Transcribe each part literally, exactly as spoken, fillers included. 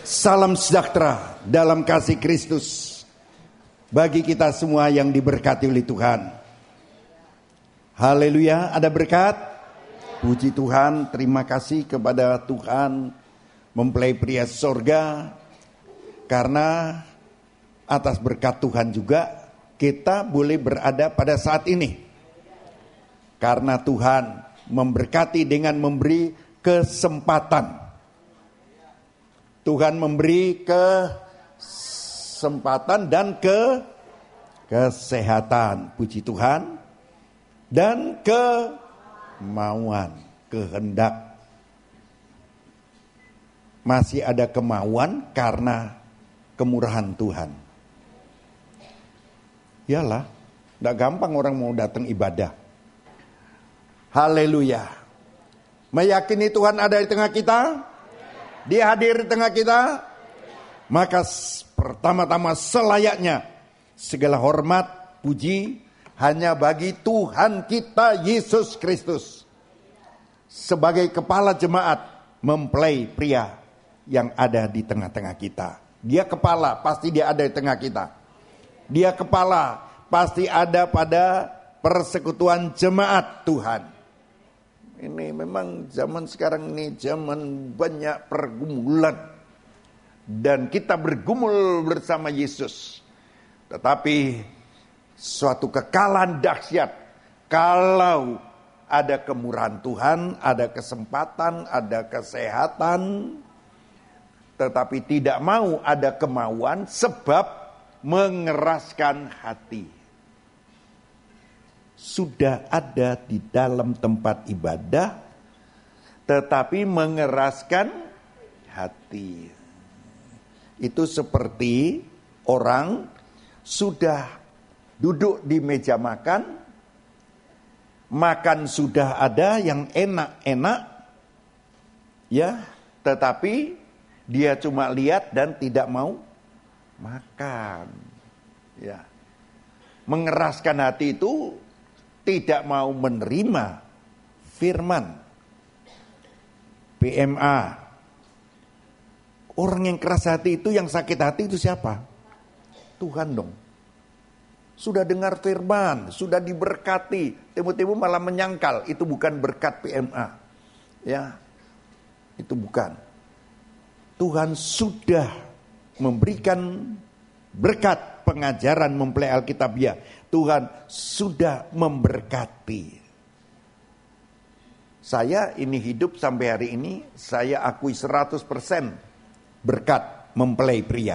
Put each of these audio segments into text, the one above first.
Salam sejahtera dalam kasih Kristus bagi kita semua yang diberkati oleh Tuhan. Haleluya, ada berkat. Puji Tuhan, terima kasih kepada Tuhan mempelai pria sorga, karena atas berkat Tuhan juga kita boleh berada pada saat ini. Karena Tuhan memberkati dengan memberi kesempatan. Tuhan memberi kesempatan dan ke kesehatan, puji Tuhan, dan kemauan, kehendak. Masih ada kemauan karena kemurahan Tuhan. Iyalah, tidak gampang orang mau datang ibadah. Haleluya. Meyakini Tuhan ada di tengah kita? Dia hadir di tengah kita, maka pertama-tama selayaknya segala hormat, puji hanya bagi Tuhan kita Yesus Kristus. Sebagai kepala jemaat, mempelai pria yang ada di tengah-tengah kita. Dia kepala, pasti dia ada di tengah kita. Dia kepala, pasti ada pada persekutuan jemaat Tuhan. Ini memang zaman sekarang ini zaman banyak pergumulan. Dan kita bergumul bersama Yesus. Tetapi suatu kekalahan dahsyat kalau ada kemurahan Tuhan, ada kesempatan, ada kesehatan. Tetapi tidak mau ada kemauan sebab mengeraskan hati. Sudah ada di dalam tempat ibadah, tetapi mengeraskan hati. Itu seperti orang sudah duduk di meja makan, makan sudah ada yang enak-enak, ya, tetapi dia cuma lihat dan tidak mau makan. Ya, mengeraskan hati itu tidak mau menerima firman. P M A. Orang yang keras hati itu, yang sakit hati itu siapa? Tuhan dong. Sudah dengar firman, sudah diberkati, tiba-tiba malah menyangkal. Itu bukan berkat P M A. Ya, itu bukan. Tuhan sudah memberikan berkat pengajaran mempelai Alkitabiah. Tuhan sudah memberkati. Saya ini hidup sampai hari ini, saya akui seratus persen berkat mempelai pria.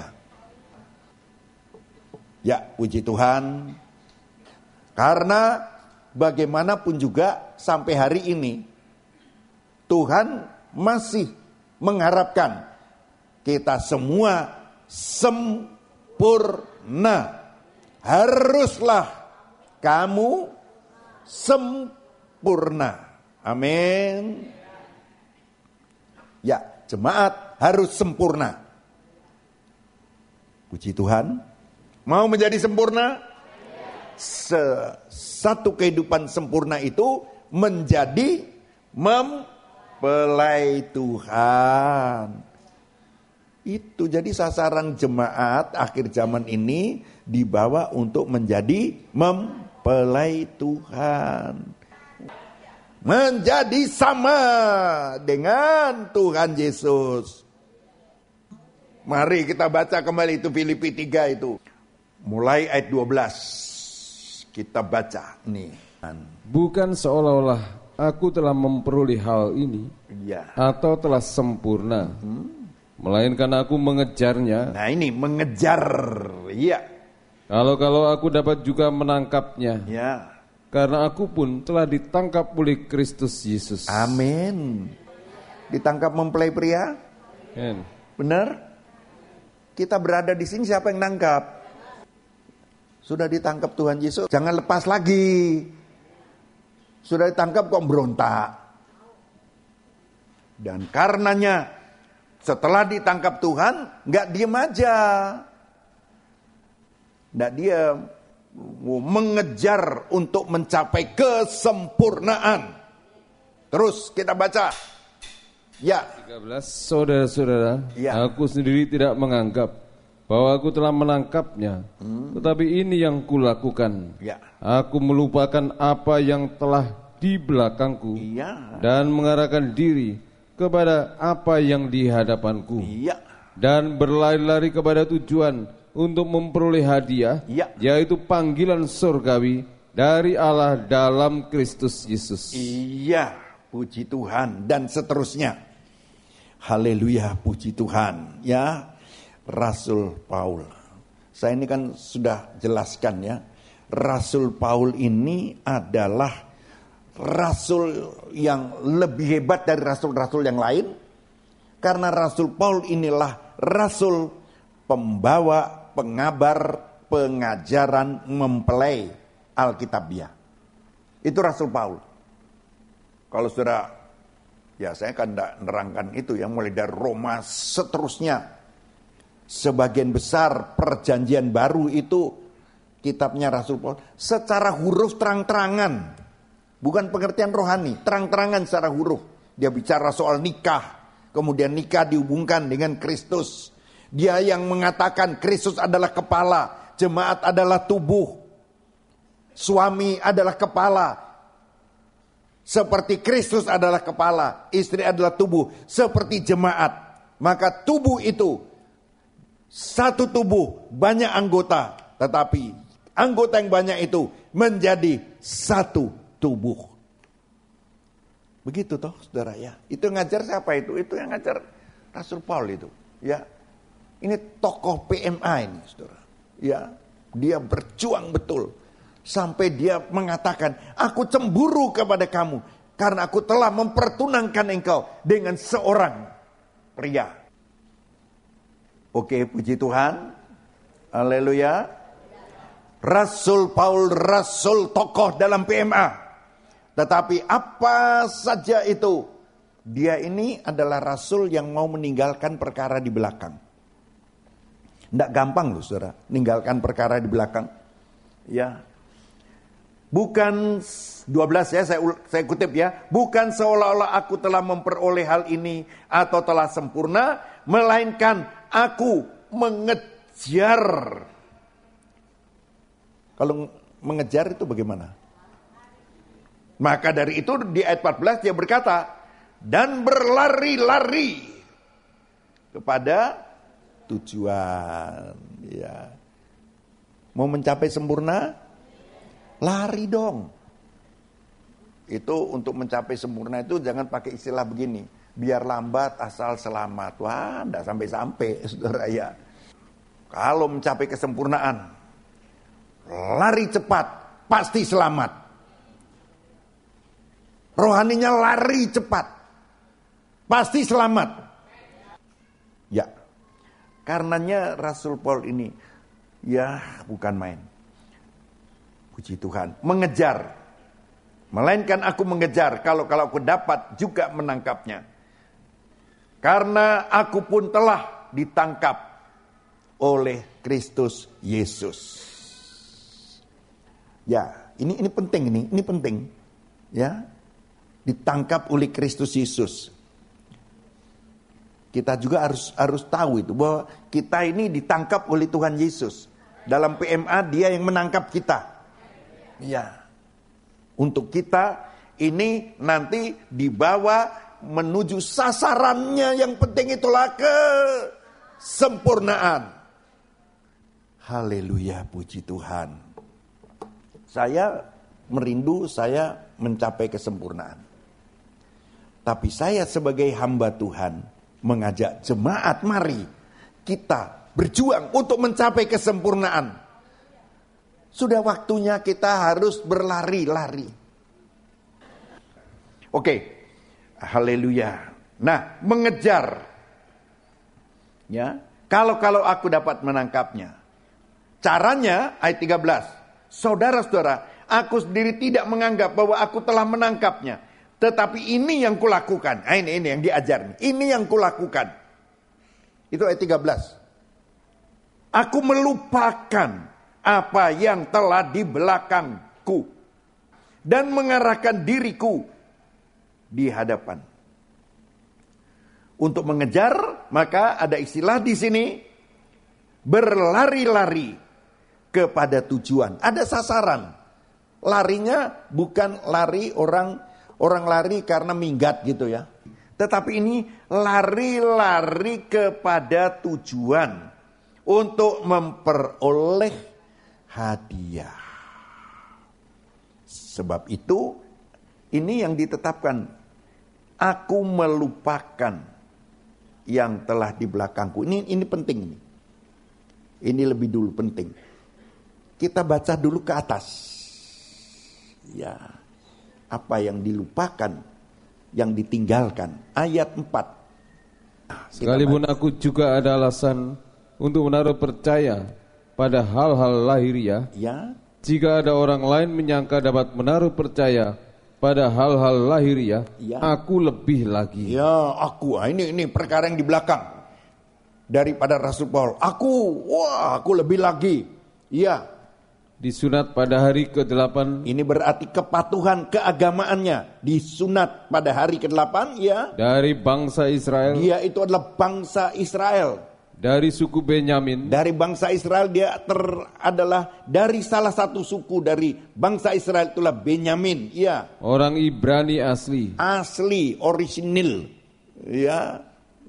Ya, puji Tuhan. Karena bagaimanapun juga sampai hari ini Tuhan masih mengharapkan kita semua sempurna. Haruslah kamu sempurna. Amin. Ya, jemaat harus sempurna. Puji Tuhan. Mau menjadi sempurna? Satu kehidupan sempurna itu menjadi mempelai Tuhan. Itu jadi sasaran jemaat akhir zaman ini dibawa untuk menjadi mempelai Tuhan. Menjadi sama dengan Tuhan Yesus. Mari kita baca kembali itu Filipi tiga itu. Mulai ayat dua belas. Kita baca nih. Bukan seolah-olah aku telah memperoleh hal ini ya. Atau telah sempurna. Hmm. Melainkan aku mengejarnya. Nah ini mengejar, iya. Kalau-kalau aku dapat juga menangkapnya. Ya. Karena aku pun telah ditangkap oleh Kristus Yesus. Amin. Ditangkap mempelai pria? Amin. Benar? Kita berada di sini, siapa yang nangkap? Sudah ditangkap Tuhan Yesus, jangan lepas lagi. Sudah ditangkap kok berontak. Dan karenanya setelah ditangkap Tuhan, gak diem aja. Gak diem. Mengejar untuk mencapai kesempurnaan. Terus kita baca. Ya. tiga belas Saudara-saudara, Ya. aku sendiri tidak menganggap bahwa aku telah menangkapnya, hmm. tetapi ini yang kulakukan. Ya. Aku melupakan apa yang telah di belakangku Ya. dan mengarahkan diri kepada apa yang di hadapanku. Ya. Dan berlari-lari kepada tujuan untuk memperoleh hadiah, ya. yaitu panggilan surgawi dari Allah dalam Kristus Yesus. Iya, puji Tuhan, dan seterusnya. Haleluya, puji Tuhan. Ya, Rasul Paul. Saya ini kan sudah jelaskan ya. Rasul Paul ini adalah rasul yang lebih hebat dari rasul-rasul yang lain. Karena Rasul Paul inilah rasul pembawa, pengabar, pengajaran, mempelai Alkitabiah. Itu Rasul Paul. Kalau saudara, ya saya kan tidak nerangkan itu ya, mulai dari Roma seterusnya. Sebagian besar perjanjian baru itu kitabnya Rasul Paul secara huruf terang-terangan. Bukan pengertian rohani, terang-terangan secara huruf. Dia bicara soal nikah, kemudian nikah dihubungkan dengan Kristus. Dia yang mengatakan Kristus adalah kepala, jemaat adalah tubuh. Suami adalah kepala. Seperti Kristus adalah kepala, istri adalah tubuh, seperti jemaat. Maka tubuh itu satu tubuh, banyak anggota, tetapi anggota yang banyak itu menjadi satu tubuh. Begitu toh saudara ya. Itu yang ngajar siapa itu? Itu yang ngajar Rasul Paul itu. Ya. Ini tokoh P M A ini saudara. Ya. Dia berjuang betul. Sampai dia mengatakan, aku cemburu kepada kamu karena aku telah mempertunangkan engkau dengan seorang pria. Oke, puji Tuhan. Haleluya. Rasul Paul, rasul tokoh dalam P M A. Tetapi apa saja itu, dia ini adalah rasul yang mau meninggalkan perkara di belakang. Tidak gampang loh saudara, meninggalkan perkara di belakang. Ya. Bukan dua belas ya, saya, saya kutip ya. Bukan seolah-olah aku telah memperoleh hal ini atau telah sempurna, melainkan aku mengejar. Kalau mengejar itu bagaimana? Maka dari itu di ayat empat belas dia berkata, dan berlari-lari kepada tujuan. Ya. Mau mencapai sempurna? Lari dong. Itu untuk mencapai sempurna itu jangan pakai istilah begini. Biar lambat asal selamat. Wah, enggak sampai-sampai saudara ya. Kalau mencapai kesempurnaan, lari cepat, pasti selamat. Rohaninya lari cepat, pasti selamat. Ya, karenanya Rasul Paul ini, ya bukan main. Puji Tuhan, mengejar. Melainkan aku mengejar, kalau kalau aku dapat juga menangkapnya. Karena aku pun telah ditangkap oleh Kristus Yesus. Ya, ini ini penting ini, ini penting. Ya. Ditangkap oleh Kristus Yesus. Kita juga harus harus tahu itu bahwa kita ini ditangkap oleh Tuhan Yesus. Dalam P M A dia yang menangkap kita. Ya. Untuk kita ini nanti dibawa menuju sasarannya yang penting itulah kesempurnaan. Haleluya, puji Tuhan. Saya merindu saya mencapai kesempurnaan. Tapi saya sebagai hamba Tuhan mengajak jemaat, mari kita berjuang untuk mencapai kesempurnaan. Sudah waktunya kita harus berlari-lari. Oke, haleluya. Nah, mengejar. Ya, kalau-kalau aku dapat menangkapnya. Caranya ayat tiga belas. Saudara-saudara, aku sendiri tidak menganggap bahwa aku telah menangkapnya. Tetapi ini yang kulakukan. Nah, ini, ini yang diajar. Ini yang kulakukan. Itu ayat tiga belas. Aku melupakan apa yang telah di belakangku dan mengarahkan diriku di hadapan. Untuk mengejar, maka ada istilah di sini, berlari-lari kepada tujuan. Ada sasaran. Larinya bukan lari orang orang lari karena minggat gitu ya. Tetapi ini lari-lari kepada tujuan untuk memperoleh hadiah. Sebab itu ini yang ditetapkan. Aku melupakan yang telah di belakangku. Ini ini penting ini. Ini lebih dulu penting. Kita baca dulu ke atas. Ya. Apa yang dilupakan, yang ditinggalkan. Ayat empat. Nah, sekalipun aku juga ada alasan untuk menaruh percaya pada hal-hal lahiriah. Ya. Jika ada orang lain menyangka dapat menaruh percaya pada hal-hal lahiriah, ya. Aku lebih lagi. Ya, aku. Ini ini perkara yang di belakang daripada Rasul Paul. Aku, wah, aku lebih lagi. Ya. Disunat pada hari kedelapan. Ini berarti kepatuhan keagamaannya. Disunat pada hari kedelapan, ya. Dari bangsa Israel. Dia itu adalah bangsa Israel. Dari suku Benyamin. Dari bangsa Israel dia ter, adalah dari salah satu suku dari bangsa Israel, itulah Benyamin. Ya. Orang Ibrani asli. Asli, orisinil. Ya.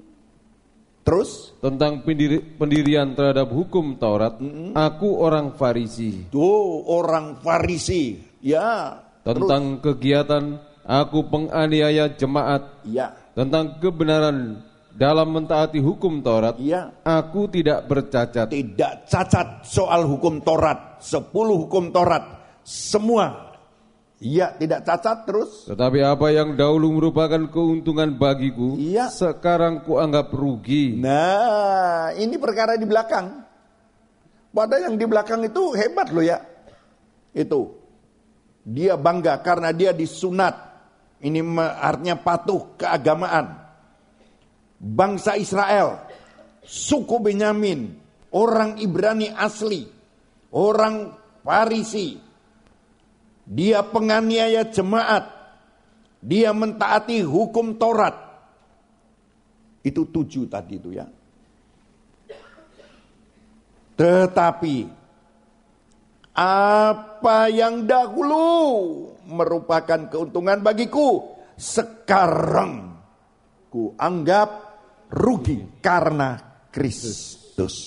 Terus? Tentang pendiri, pendirian terhadap hukum Taurat. Mm-hmm. Aku orang Farisi. Tuh, orang Farisi. Ya. Tentang terus? Kegiatan aku penganiaya jemaat. Ya. Tentang kebenaran dalam mentaati hukum Taurat, ya. Aku tidak bercacat. Tidak cacat soal hukum Taurat. Sepuluh hukum Taurat. Semua. Ya, tidak cacat terus. Tetapi apa yang dahulu merupakan keuntungan bagiku, ya. Sekarang kuanggap rugi. Nah, ini perkara di belakang. Padahal yang di belakang itu hebat loh ya. Itu. Dia bangga karena dia disunat. Ini artinya patuh keagamaan. Bangsa Israel, suku Benyamin, orang Ibrani asli, orang Farisi. Dia penganiaya jemaat. Dia mentaati hukum Taurat. Itu tujuh tadi itu ya. Tetapi apa yang dahulu merupakan keuntungan bagiku, sekarang ku anggap rugi karena Kristus.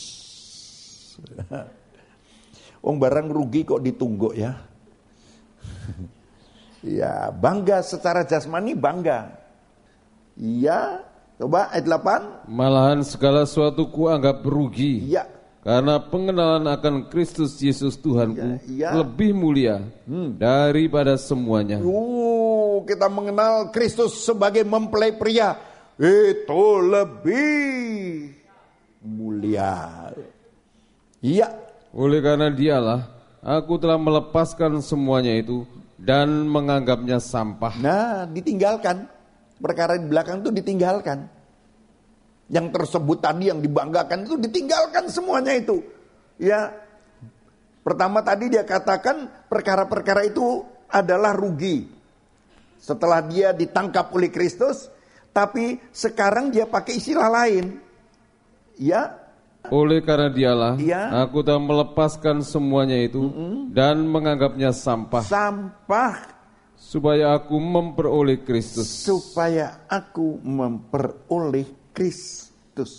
Wong barang rugi kok ditungguk ya. Ya, bangga secara jasmani bangga. Iya, coba ayat delapan. Malahan segala sesuatu ku anggap rugi. Iya. Karena pengenalan akan Kristus Yesus Tuhanku ya, ya. lebih mulia hmm. daripada semuanya. Uh, kita mengenal Kristus sebagai mempelai pria. Itu lebih mulia. Iya. Oleh karena dialah aku telah melepaskan semuanya itu dan menganggapnya sampah. Nah, ditinggalkan. Perkara di belakang itu ditinggalkan. Yang tersebut tadi yang dibanggakan itu ditinggalkan semuanya itu. Ya. Pertama tadi dia katakan perkara-perkara itu adalah rugi. Setelah dia ditangkap oleh Kristus, tapi sekarang dia pakai istilah lain. Ya. Oleh karena dialah ya. Aku telah melepaskan semuanya itu mm-hmm. dan menganggapnya sampah. Sampah. Supaya aku memperoleh Kristus. Supaya aku memperoleh Kristus.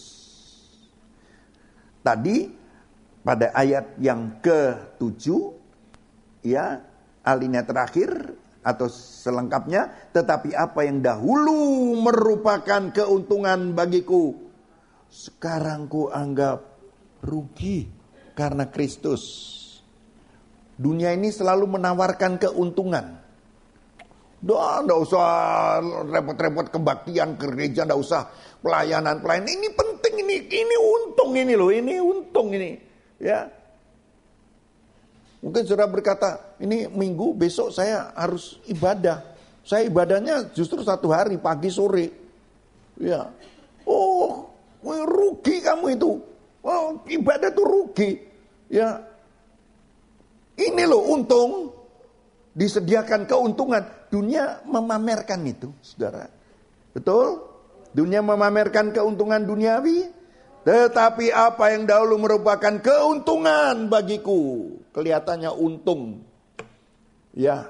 Tadi pada ayat yang ketujuh, ya, alinea terakhir atau selengkapnya, tetapi apa yang dahulu merupakan keuntungan bagiku, sekarang ku anggap rugi karena Kristus. Dunia ini selalu menawarkan keuntungan. Doa, enggak usah repot-repot kebaktian ke gereja, enggak usah pelayanan-pelayanan. Ini penting, ini ini untung ini loh, ini untung ini. Ya. Mungkin saudara berkata, ini minggu besok saya harus ibadah. Saya ibadahnya justru satu hari, pagi sore. Ya. Oh, rugi kamu itu. Oh, ibadah itu rugi. Ya. Ini loh untung. Disediakan keuntungan. Dunia memamerkan itu, saudara. Betul? Dunia memamerkan keuntungan duniawi, tetapi apa yang dahulu merupakan keuntungan bagiku, kelihatannya untung. Ya,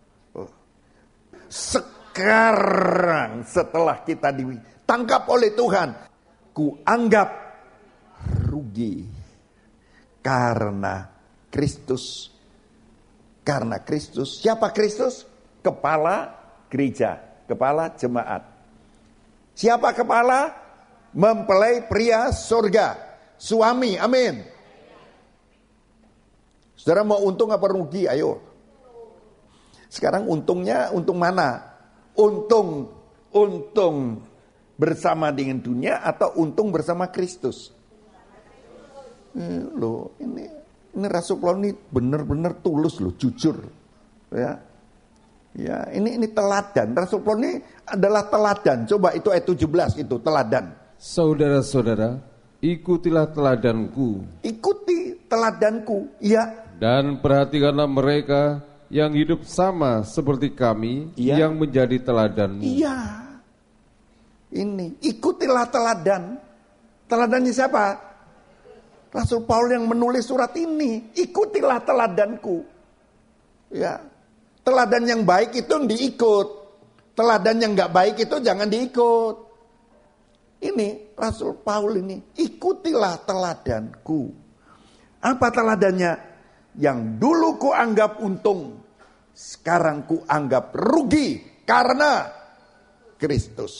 sekarang setelah kita ditangkap oleh Tuhan, ku anggap rugi karena Kristus. Karena Kristus, siapa Kristus? Kepala gereja, kepala jemaat. Siapa kepala? Mempelai pria surga, suami, amin. Saudara mau untung apa rugi? Ayo. Sekarang untungnya, untung mana? Untung, untung bersama dengan dunia atau untung bersama Kristus? Eh, loh, ini ini Rasul Paulus ini benar-benar tulus loh, jujur. Ya. Ya, ini ini teladan. Rasul Paulus ini adalah teladan. Coba itu ayat tujuh belas itu teladan. Saudara-saudara, ikutilah teladanku. Ikuti teladanku, ya. Dan perhatikanlah mereka yang hidup sama seperti kami, ya. Yang menjadi teladanmu. Iya. Ini, ikutilah teladan. Teladannya siapa? Rasul Paulus yang menulis surat ini. Ikutilah teladanku. Ya. Teladan yang baik itu diikut. Teladan yang gak baik itu jangan diikut. Ini Rasul Paulus ini. Ikutilah teladanku. Apa teladannya? Yang dulu ku anggap untung, sekarang ku anggap rugi karena Kristus.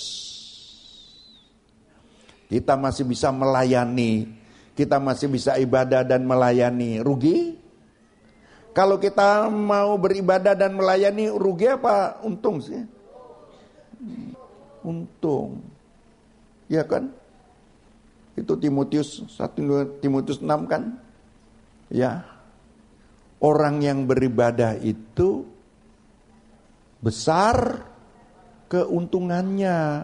Kita masih bisa melayani, kita masih bisa ibadah dan melayani, rugi? Kalau kita mau beribadah dan melayani, rugi apa untung sih? Untung. Ya kan? Itu Timotius satu Timotius enam kan? Ya. Orang yang beribadah itu besar keuntungannya.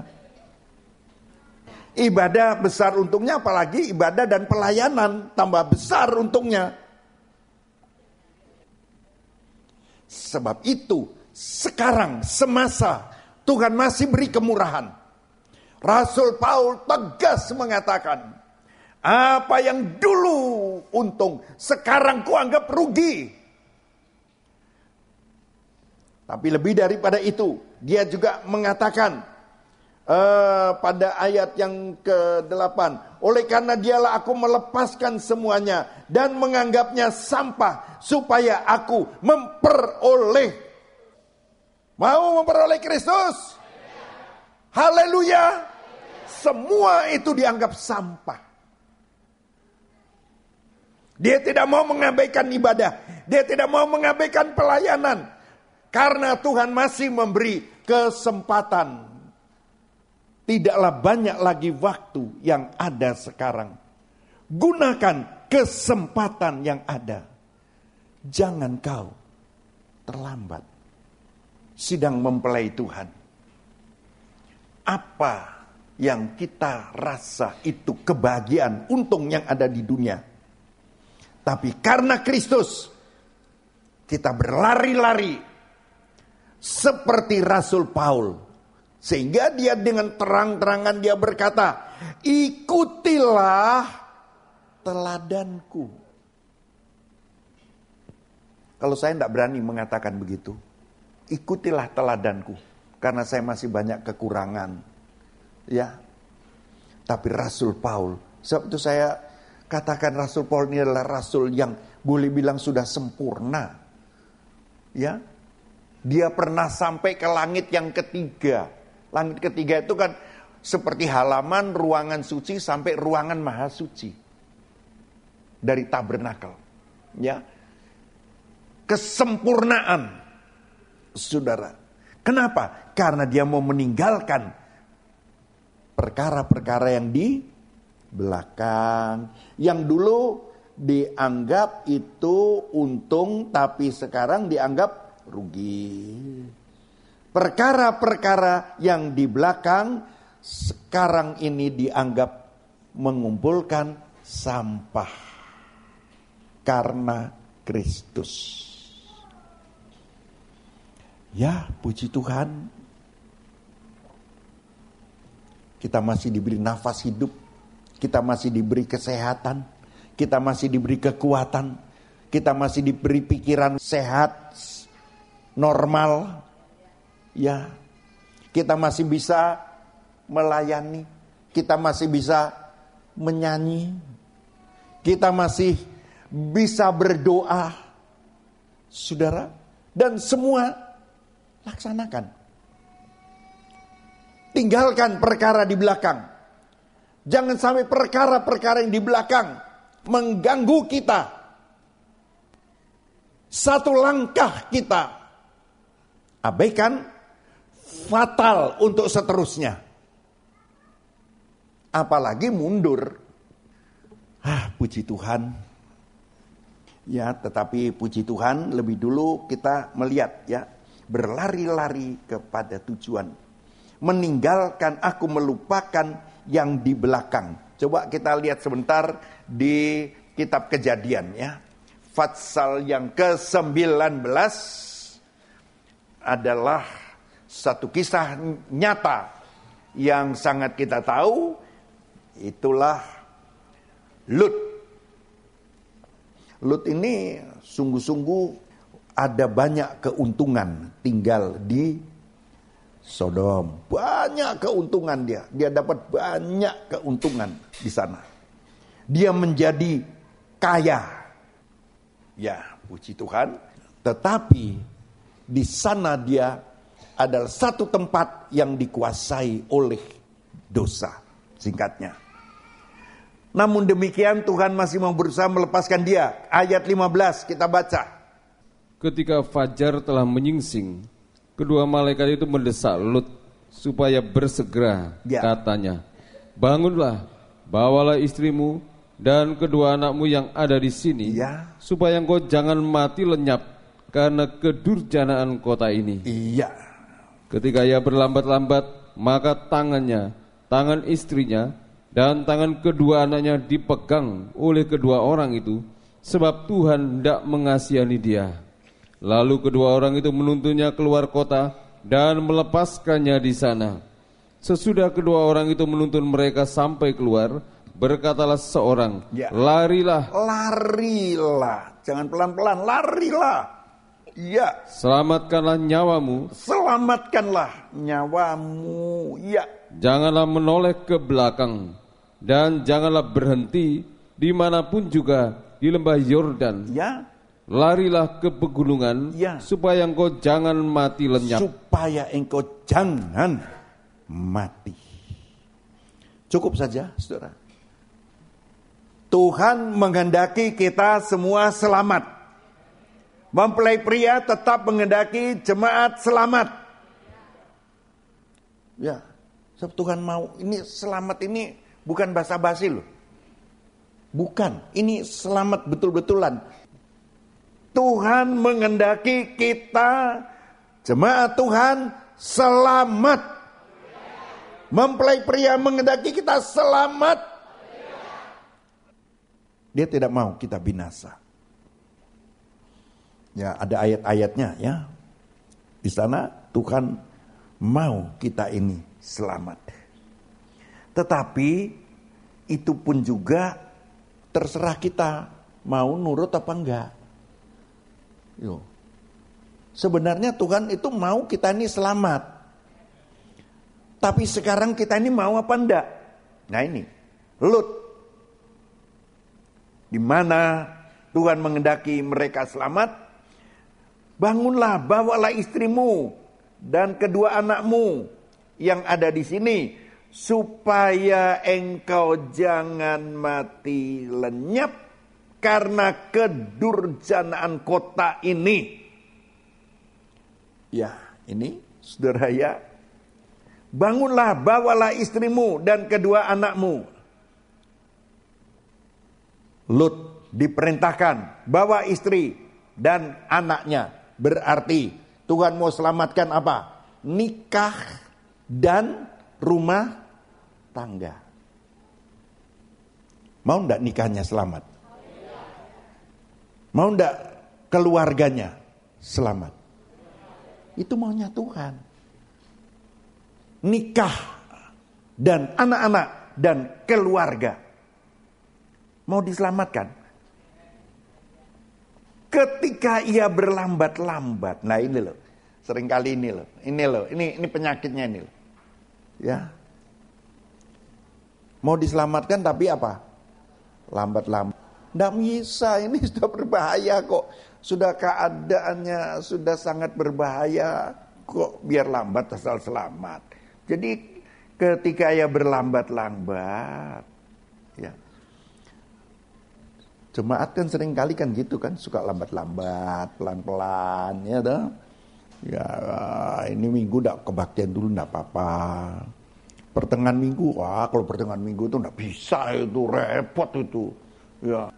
Ibadah besar untungnya, apalagi ibadah dan pelayanan tambah besar untungnya. Sebab itu sekarang semasa Tuhan masih beri kemurahan. Rasul Paulus tegas mengatakan, apa yang dulu untung sekarang kuanggap rugi. Tapi lebih daripada itu, dia juga mengatakan Uh, pada ayat yang kedelapan, oleh karena dialah aku melepaskan semuanya dan menganggapnya sampah supaya aku memperoleh, mau memperoleh Kristus. Haleluya. Semua itu dianggap sampah. Dia tidak mau mengabaikan ibadah, dia tidak mau mengabaikan pelayanan, karena Tuhan masih memberi kesempatan. Tidaklah banyak lagi waktu yang ada sekarang. Gunakan kesempatan yang ada. Jangan kau terlambat. Sedang mempelai Tuhan. Apa yang kita rasa itu kebahagiaan, untung yang ada di dunia. Tapi karena Kristus, kita berlari-lari seperti Rasul Paulus. Sehingga dia dengan terang-terangan dia berkata, ikutilah teladanku. Kalau saya tidak berani mengatakan begitu, ikutilah teladanku, karena saya masih banyak kekurangan. Ya, tapi Rasul Paulus, sebab itu saya katakan Rasul Paulus ini adalah Rasul yang boleh bilang sudah sempurna. Ya, dia pernah sampai ke langit yang ketiga. Langit ketiga itu kan seperti halaman ruangan suci sampai ruangan maha suci. Dari tabernakel. Ya. Kesempurnaan. Saudara. Kenapa? Karena dia mau meninggalkan perkara-perkara yang di belakang. Yang dulu dianggap itu untung, tapi sekarang dianggap rugi. Perkara-perkara yang di belakang sekarang ini dianggap mengumpulkan sampah karena Kristus. Ya, puji Tuhan. Kita masih diberi nafas hidup, kita masih diberi kesehatan, kita masih diberi kekuatan, kita masih diberi pikiran sehat, normal, ya. Kita masih bisa melayani, kita masih bisa menyanyi, kita masih bisa berdoa, saudara, dan semua laksanakan. Tinggalkan perkara di belakang. Jangan sampai perkara-perkara yang di belakang mengganggu kita. Satu langkah kita abaikan, fatal untuk seterusnya. Apalagi mundur. Ah, puji Tuhan. Ya, tetapi puji Tuhan lebih dulu kita melihat ya, berlari-lari kepada tujuan. Meninggalkan aku melupakan yang di belakang. Coba kita lihat sebentar di kitab Kejadian ya. Pasal yang ke sembilan belas adalah satu kisah nyata yang sangat kita tahu. Itulah Lut. Lut ini sungguh-sungguh ada banyak keuntungan tinggal di Sodom. Banyak keuntungan dia. Dia dapat banyak keuntungan di sana. Dia menjadi kaya. Ya, puji Tuhan. Tetapi di sana dia adalah satu tempat yang dikuasai oleh dosa. Singkatnya. Namun demikian Tuhan masih mau berusaha melepaskan dia. Ayat lima belas kita baca. Ketika fajar telah menyingsing, kedua malaikat itu mendesak Lut supaya bersegera, ya. Katanya, bangunlah, bawalah istrimu dan kedua anakmu yang ada di sini, ya. Supaya engkau jangan mati lenyap karena kedurjanaan kota ini. Iya. Ketika ia berlambat-lambat, maka tangannya, tangan istrinya, dan tangan kedua anaknya dipegang oleh kedua orang itu, sebab Tuhan hendak mengasihani dia. Lalu kedua orang itu menuntunnya keluar kota dan melepaskannya di sana. Sesudah kedua orang itu menuntun mereka sampai keluar, berkatalah seorang, ya. Larilah. Larilah. Jangan pelan-pelan, larilah. Ya. Selamatkanlah nyawamu. Selamatkanlah nyawamu. Ya. Janganlah menoleh ke belakang. Dan janganlah berhenti dimanapun juga di lembah Yordan. Ya. Larilah ke pegunungan, ya. Supaya engkau jangan mati lenyap. Supaya engkau jangan mati. Cukup saja, saudara. Tuhan menghendaki kita semua selamat. Mempelai pria tetap menghendaki jemaat selamat. Ya, sebab Tuhan mau ini selamat ini. Bukan basa-basi loh. Bukan. Ini selamat betul-betulan. Tuhan menghendaki kita, jemaat Tuhan, selamat. Mempelai pria menghendaki kita selamat. Dia tidak mau kita binasa. Ya, ada ayat-ayatnya ya. Di sana Tuhan mau kita ini selamat. Tetapi itu pun juga terserah kita mau nurut apa enggak. Yo. Sebenarnya Tuhan itu mau kita ini selamat. Tapi sekarang kita ini mau apa enggak? Nah ini, Lut. Di mana Tuhan menghendaki mereka selamat, bangunlah, bawalah istrimu dan kedua anakmu yang ada di sini, supaya engkau jangan mati lenyap karena kedurjanaan kota ini. Ya, ini saudara ya. Bangunlah, bawalah istrimu dan kedua anakmu. Lut diperintahkan bawa istri dan anaknya. Berarti Tuhan mau selamatkan apa? Nikah dan rumah tangga. Mau ndak nikahnya selamat? Mau ndak keluarganya selamat? Itu maunya Tuhan. Nikah dan anak-anak dan keluarga. Mau diselamatkan. Ketika ia berlambat-lambat. Nah ini loh. Seringkali ini loh. Ini loh. Ini, ini penyakitnya ini loh. Ya. Mau diselamatkan tapi apa? Lambat-lambat. Nggak bisa. Ini sudah berbahaya kok. Sudah keadaannya sudah sangat berbahaya. Kok biar lambat asal selamat. Jadi ketika ia berlambat-lambat. Ya. Jemaat kan sering kali kan gitu kan, suka lambat-lambat, pelan-pelan, ya dah. Ya ini minggu ndak kebaktian dulu ndak apa-apa. Pertengahan minggu, wah kalau pertengahan minggu itu ndak bisa itu, repot itu. Ya.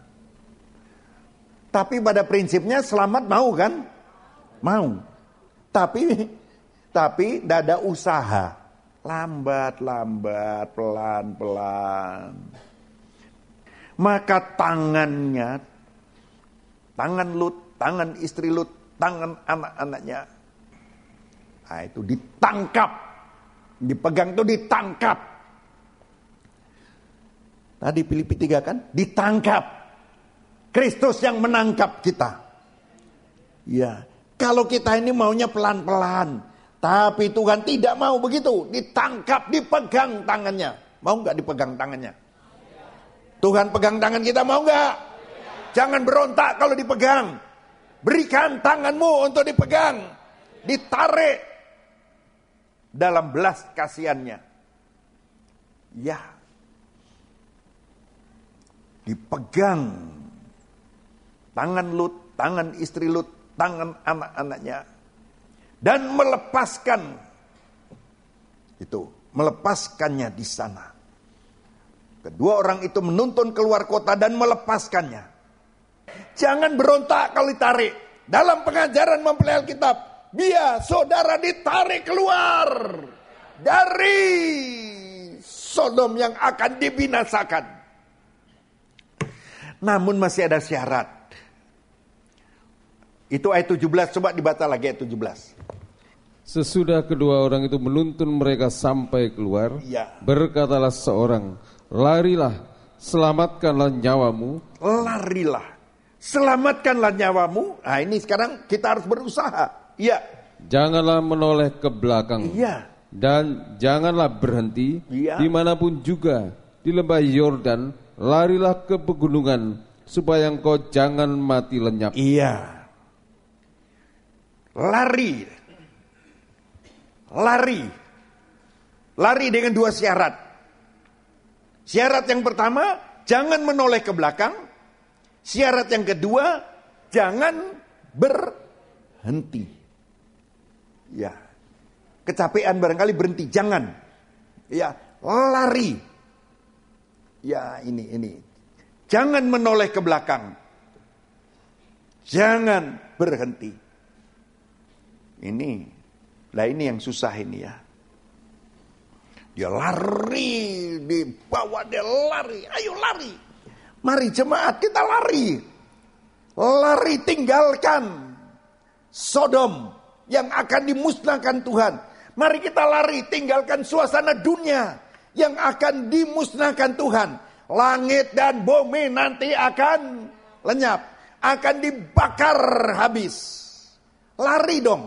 Tapi pada prinsipnya selamat mau kan? Mau. Tapi tapi ndak ada usaha. Lambat-lambat, pelan-pelan. Maka tangannya, tangan Lut, tangan istri Lut, tangan anak-anaknya, nah itu ditangkap, dipegang itu ditangkap. Tadi Filipi tiga kan, ditangkap. Kristus yang menangkap kita. Ya, kalau kita ini maunya pelan-pelan, tapi Tuhan tidak mau begitu, ditangkap, dipegang tangannya. Mau nggak dipegang tangannya? Tuhan pegang tangan kita, mau gak? Jangan berontak kalau dipegang. Berikan tanganmu untuk dipegang. Ditarik dalam belas kasihannya. Ya. Dipegang. Tangan Lut, tangan istri Lut, tangan anak-anaknya. Dan melepaskan. Itu, melepaskannya di sana. Kedua orang itu menuntun keluar kota dan melepaskannya. Jangan berontak kalau ditarik. Dalam pengajaran mempelai Alkitab, biar saudara ditarik keluar dari Sodom yang akan dibinasakan. Namun masih ada syarat. Itu ayat tujuh belas, coba dibaca lagi ayat tujuh belas. Sesudah kedua orang itu menuntun mereka sampai keluar, ya. Berkatalah seorang, larilah, selamatkanlah nyawamu. Larilah, selamatkanlah nyawamu. Nah ini sekarang kita harus berusaha. Iya. Janganlah menoleh ke belakang. Iya. Dan janganlah berhenti. Iya. Dimanapun juga di lembah Yordan, larilah ke pegunungan supaya engkau jangan mati lenyap. Iya. Lari. Lari. Lari dengan dua syarat. Syarat yang pertama, jangan menoleh ke belakang. Syarat yang kedua, jangan berhenti. Ya. Kecapean barangkali berhenti, jangan. Ya, lari. Ya, ini ini. Jangan menoleh ke belakang. Jangan berhenti. Ini. Lah ini yang susah ini ya. Dia lari, dibawa dia lari, ayo lari. Mari jemaat kita lari. Lari tinggalkan Sodom yang akan dimusnahkan Tuhan. Mari kita lari tinggalkan suasana dunia yang akan dimusnahkan Tuhan. Langit dan bumi nanti akan lenyap, akan dibakar habis. Lari dong.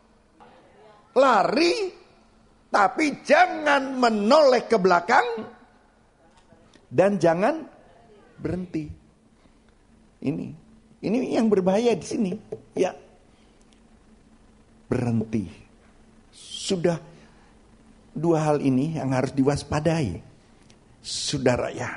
Lari. Tapi jangan menoleh ke belakang dan jangan berhenti. Ini, ini yang berbahaya di sini. Ya, berhenti. Sudah dua hal ini yang harus diwaspadai, saudara ya.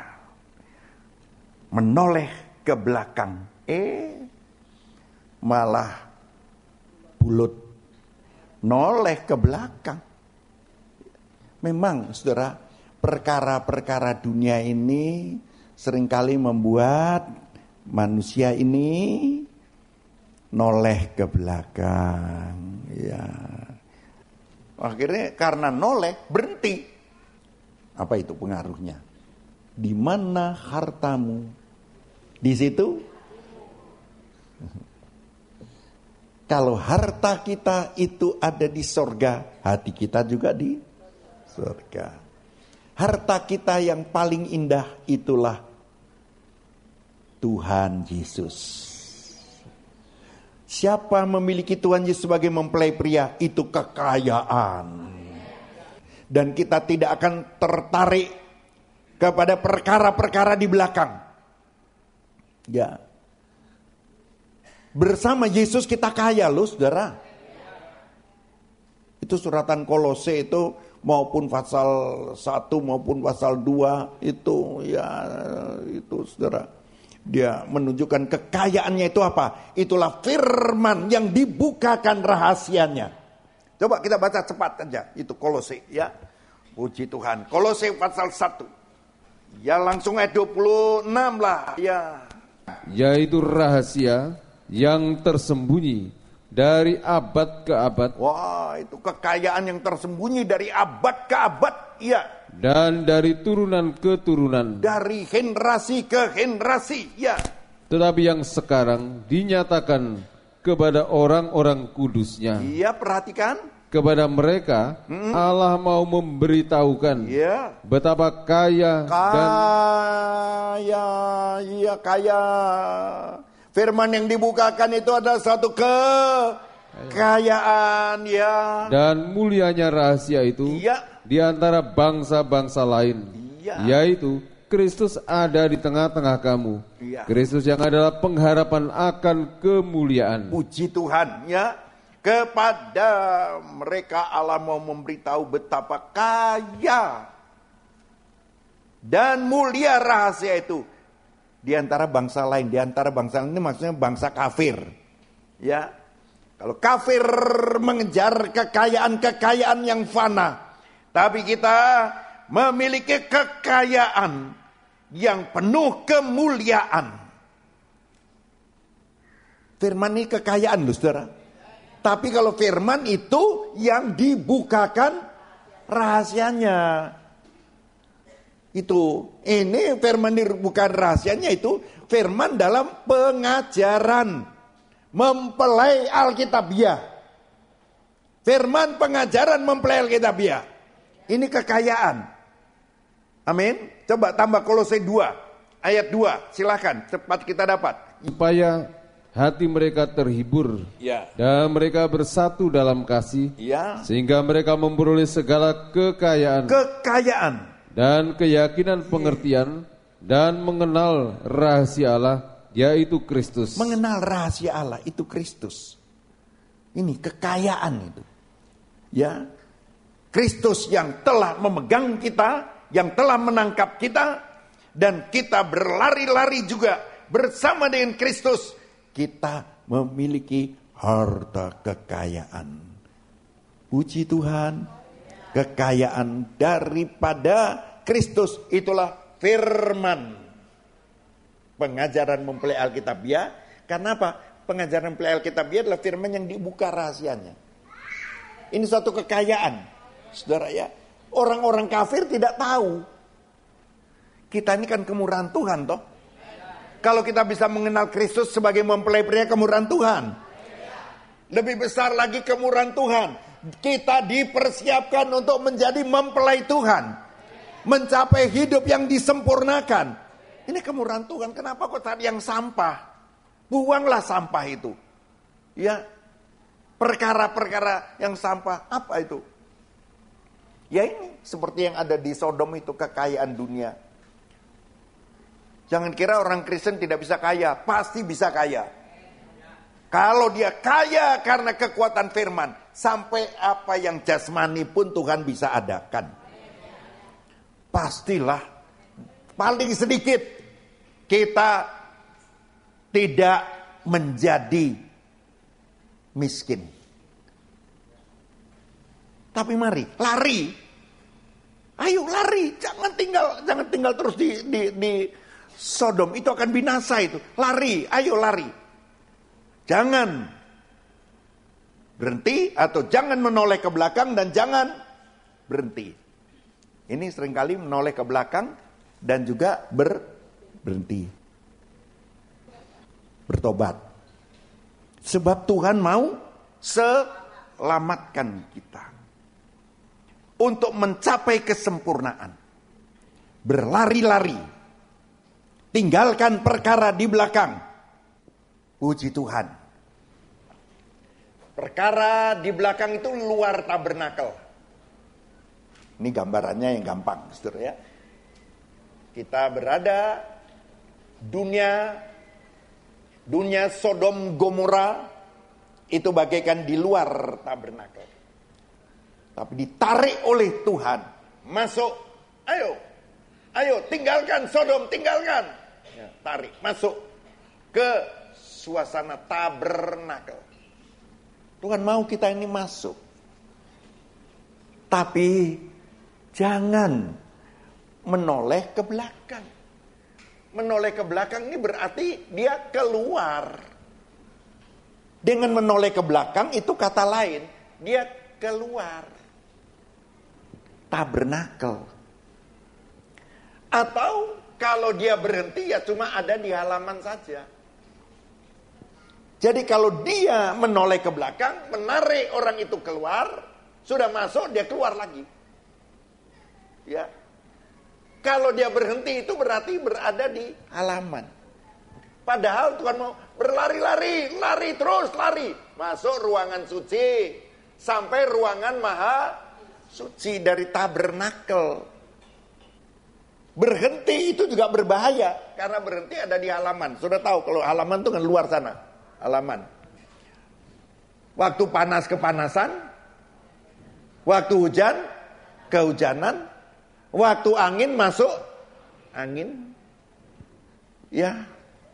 Menoleh ke belakang, eh, malah bulut. Noleh ke belakang. Memang saudara, perkara-perkara dunia ini seringkali membuat manusia ini noleh ke belakang. Ya. Akhirnya karena noleh berhenti. Apa itu pengaruhnya? Di mana hartamu? Di situ. Kalau harta kita itu ada di sorga, hati kita juga di surga. Harta kita yang paling indah itulah Tuhan Yesus. Siapa memiliki Tuhan Yesus sebagai mempelai pria, itu kekayaan. Dan kita tidak akan tertarik kepada perkara-perkara di belakang. Ya. Bersama Yesus kita kaya loh, saudara. Itu suratan Kolose itu maupun pasal satu maupun pasal dua itu ya itu saudara. Dia menunjukkan kekayaannya itu apa? Itulah firman yang dibukakan rahasianya. Coba kita baca cepat aja itu Kolose ya. Puji Tuhan. Kolose pasal satu. Ya langsung ayat dua puluh enam lah ya. Yaitu rahasia yang tersembunyi dari abad ke abad. Wah, itu kekayaan yang tersembunyi dari abad ke abad, iya. Dan dari turunan ke turunan. Dari generasi ke generasi, ya. Tetapi yang sekarang dinyatakan kepada orang-orang kudusnya. Iya, perhatikan. Kepada mereka hmm. Allah mau memberitahukan ya. betapa kaya, kaya dan kaya, iya kaya. Firman yang dibukakan itu adalah satu kekayaan ya. Dan mulianya rahasia itu ya. di antara bangsa-bangsa lain, ya. Yaitu Kristus ada di tengah-tengah kamu. Ya. Kristus yang adalah pengharapan akan kemuliaan. Puji Tuhan ya. Kepada mereka Allah mau memberitahu betapa kaya dan mulia rahasia itu. Di antara bangsa lain, di antara bangsa lain ini maksudnya bangsa kafir. Ya. Kalau kafir mengejar kekayaan-kekayaan yang fana, tapi kita memiliki kekayaan yang penuh kemuliaan. Firman ini kekayaan loh, saudara. Tapi kalau firman itu yang dibukakan rahasianya. Itu, ini firman bukan rahasianya itu firman dalam pengajaran mempelai Alkitabiah. Firman pengajaran mempelai Alkitabiah. Ini kekayaan. Amin. Coba tambah Kolose dua ayat dua, silakan cepat kita dapat. Supaya hati mereka terhibur ya. Dan mereka bersatu dalam kasih ya. Sehingga mereka memperoleh segala kekayaan. Kekayaan. Dan keyakinan pengertian dan mengenal rahasia Allah, yaitu Kristus. Mengenal rahasia Allah itu Kristus. Ini kekayaan itu. Ya. Kristus yang telah memegang kita, yang telah menangkap kita, dan kita berlari-lari juga bersama dengan Kristus. Kita memiliki harta kekayaan. Puji Tuhan. Kekayaan daripada Kristus itulah firman. Pengajaran mempelai Alkitabiah. Karena apa? Pengajaran mempelai Alkitabiah adalah firman yang dibuka rahasianya. Ini suatu kekayaan. Saudara ya. Orang-orang kafir tidak tahu. Kita ini kan kemurahan Tuhan toh. Kalau kita bisa mengenal Kristus sebagai mempelai pria, kemurahan Tuhan. Lebih besar lagi kemurahan Tuhan. Kita dipersiapkan untuk menjadi mempelai Tuhan. Mencapai hidup yang disempurnakan. Ini kemurahan Tuhan. Kenapa kok tadi yang sampah? Buanglah sampah itu. Ya. Perkara-perkara yang sampah. Apa itu? Ya ini. Seperti yang ada di Sodom itu, kekayaan dunia. Jangan kira orang Kristen tidak bisa kaya. Pasti bisa kaya. Kalau dia kaya karena kekuatan firman. Sampai apa yang jasmani pun Tuhan bisa adakan. Pastilah. Paling sedikit. Kita tidak menjadi miskin. Tapi mari, lari. Ayo lari. Jangan tinggal jangan tinggal terus di... di, di Sodom itu akan binasa itu. Lari, ayo lari. Jangan berhenti atau jangan menoleh ke belakang dan jangan berhenti. Ini seringkali menoleh ke belakang dan juga ber, berhenti. Bertobat. Sebab Tuhan mau selamatkan kita. Untuk mencapai kesempurnaan. berlari-lari. Tinggalkan perkara di belakang. Puji Tuhan. Perkara di belakang itu luar tabernakel. Ini gambarannya yang gampang, saudara ya. Kita berada dunia dunia Sodom Gomora itu bagaikan di luar tabernakel. Tapi ditarik oleh Tuhan, masuk, ayo, ayo tinggalkan Sodom, tinggalkan. Ya, tarik, masuk ke suasana tabernakel. Tuhan mau kita ini masuk. Tapi jangan menoleh ke belakang. Menoleh ke belakang ini berarti dia keluar. Dengan menoleh ke belakang itu kata lain, dia keluar. Tabernakel. Atau kalau dia berhenti ya cuma ada di halaman saja. Jadi kalau dia menoleh ke belakang, menarik orang itu keluar, sudah masuk dia keluar lagi. Ya. Kalau dia berhenti itu berarti berada di halaman. Padahal Tuhan mau berlari-lari, lari terus, lari. Masuk ruangan suci, sampai ruangan maha suci dari tabernakel. Berhenti itu juga berbahaya, karena berhenti ada di halaman. Sudah tahu kalau halaman itu kan luar sana, halaman. Waktu panas kepanasan, waktu hujan kehujanan, waktu angin masuk angin. Ya.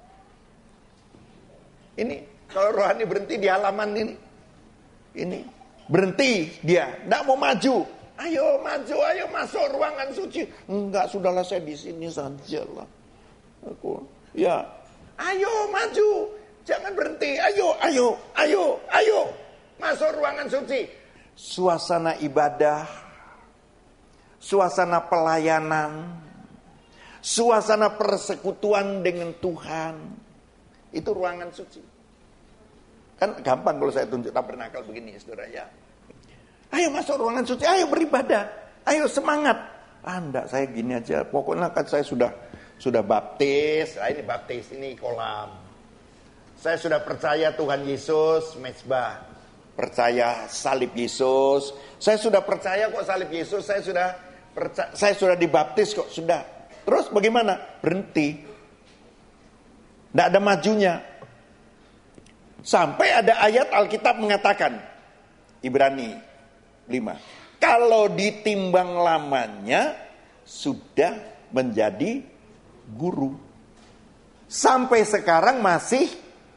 Ini kalau rohani berhenti di halaman ini. Ini berhenti dia, enggak mau maju. Ayo maju, ayo masuk ruangan suci. Enggak, sudahlah saya di sini sajalah. Aku ya. Ayo maju. Jangan berhenti. Ayo, ayo, ayo, ayo. Masuk ruangan suci. Suasana ibadah, suasana pelayanan, suasana persekutuan dengan Tuhan. Itu ruangan suci. Kan gampang kalau saya tunjuk tabernakel begini, saudara ya. Ayo masuk ruangan suci, ayo beribadah, ayo semangat. Ah, enggak, saya gini aja. Pokoknya kan saya sudah sudah baptis. Nah, ini baptis, ini kolam. Saya sudah percaya Tuhan Yesus, mezbah. Percaya salib Yesus. Saya sudah percaya kok salib Yesus. Saya sudah percaya, saya sudah dibaptis kok, sudah. Terus bagaimana? Berhenti. Tidak ada majunya. Sampai ada ayat Alkitab mengatakan, Ibrani lima. Kalau ditimbang lamanya, sudah menjadi guru. Sampai sekarang masih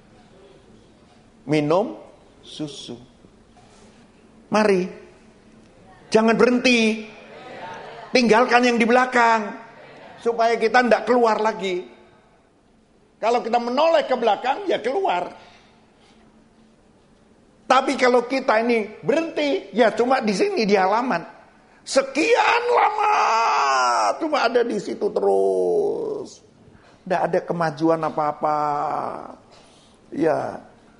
minum susu. Mari, jangan berhenti. Tinggalkan yang di belakang. Supaya kita tidak keluar lagi. Kalau kita menoleh ke belakang, ya keluar. Tapi kalau kita ini berhenti, ya cuma di sini, di halaman. Sekian lama, cuma ada di situ terus. Tidak ada kemajuan apa-apa. Ya.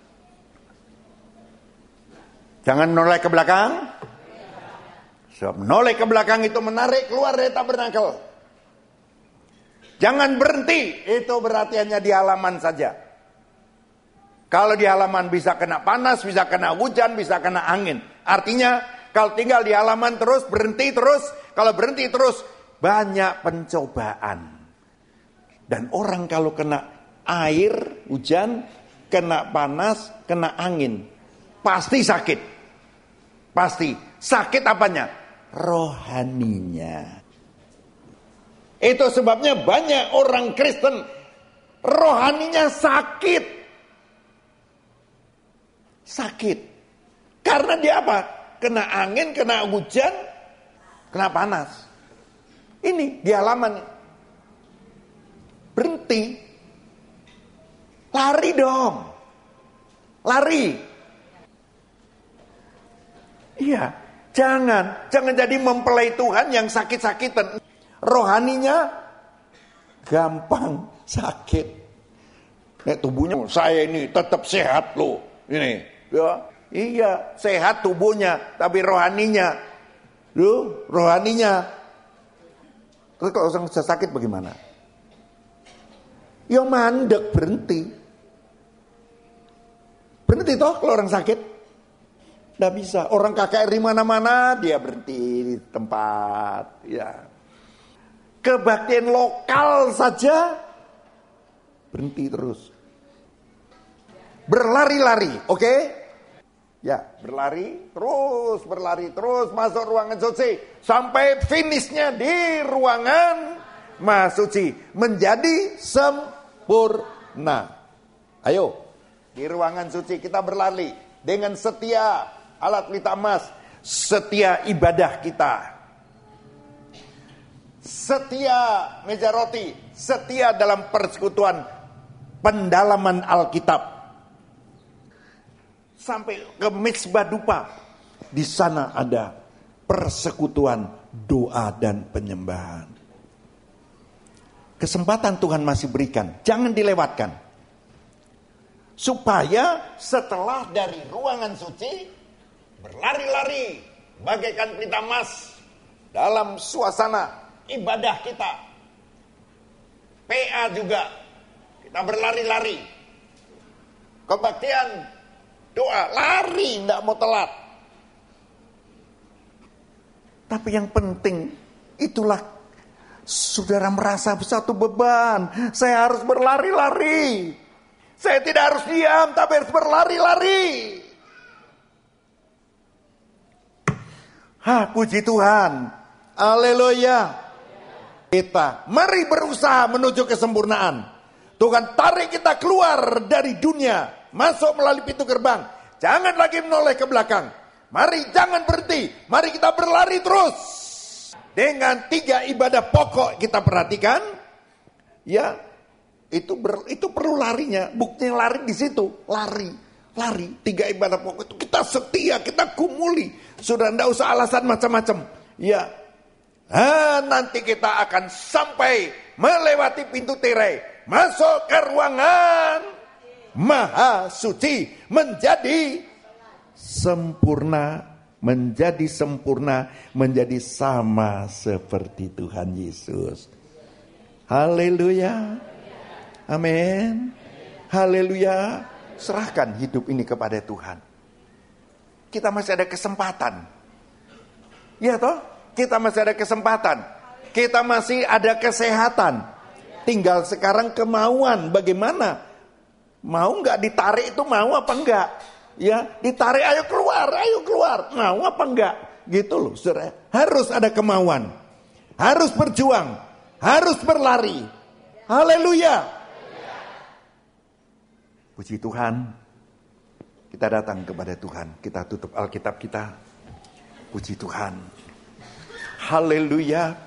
Jangan menoleh ke belakang. Sebab menoleh ke belakang itu menarik keluar dari tabernakel. Jangan berhenti, itu berarti hanya di halaman saja. Kalau di halaman bisa kena panas, bisa kena hujan, bisa kena angin. Artinya kalau tinggal di halaman terus, berhenti terus. Kalau berhenti terus, banyak pencobaan. Dan orang kalau kena air, hujan, kena panas, kena angin, pasti sakit. Pasti. Sakit apanya? Rohaninya. Itu sebabnya banyak orang Kristen rohaninya sakit. Sakit. Karena dia apa? Kena angin, kena hujan, kena panas. Ini di halaman. Berhenti. Lari dong. Lari. Iya. Jangan. Jangan jadi mempelai Tuhan yang sakit-sakitan. Rohaninya gampang sakit. Nek tubuhnya saya ini tetap sehat loh. Ini, ya, iya sehat tubuhnya, tapi rohaninya, loh, rohaninya Terus kalau orang sudah sakit bagaimana? Ya mandek, berhenti. Berhenti toh kalau orang sakit? Nggak bisa. Orang K K R di mana-mana dia berhenti di tempat. Ya. Kebaktian lokal saja berhenti terus. Berlari-lari, oke? Okay? Ya, berlari, terus berlari, terus masuk ruangan suci. Sampai finishnya di ruangan Maha Suci. Menjadi sempurna. Ayo, di ruangan suci kita berlari. Dengan setia alat pelita emas. Setia ibadah kita. Setia meja roti. Setia dalam persekutuan pendalaman Alkitab. Sampai ke Mezbah Dupa. Di sana ada persekutuan doa dan penyembahan. Kesempatan Tuhan masih berikan. Jangan dilewatkan. Supaya setelah dari ruangan suci, berlari-lari bagaikan pelita emas dalam suasana ibadah kita. P A juga. Kita berlari-lari. Kebaktian doa, lari, tidak mau telat. Tapi yang penting, itulah saudara merasa satu beban. Saya harus berlari-lari. Saya tidak harus diam, tapi harus berlari-lari. Hah, puji Tuhan. Haleluya. Kita, mari berusaha menuju kesempurnaan. Tuhan tarik kita keluar dari dunia. Masuk melalui pintu gerbang. Jangan lagi menoleh ke belakang. Mari jangan berhenti. Mari kita berlari terus. Dengan tiga ibadah pokok kita perhatikan. Ya, itu ber, itu perlu larinya. Buktinya lari di situ. Lari, lari. Tiga ibadah pokok itu kita setia, kita kumuli. Sudah tidak usah alasan macam-macam. Ya, ah, nanti kita akan sampai melewati pintu tirai. Masuk ke ruangan Maha Suci, menjadi sempurna, menjadi sempurna, menjadi sama seperti Tuhan Yesus. Haleluya. Amin. Haleluya. Serahkan hidup ini kepada Tuhan. Kita masih ada kesempatan. Ya toh? Kita masih ada kesempatan. Kita masih ada kesehatan. Tinggal sekarang kemauan bagaimana? Mau nggak ditarik itu mau apa enggak? Ya, ditarik ayo keluar, ayo keluar. Mau apa enggak? Gitu loh, saudara. Harus ada kemauan. Harus berjuang. Harus berlari. Haleluya. Puji Tuhan. Kita datang kepada Tuhan. Kita tutup Alkitab kita. Puji Tuhan. Haleluya.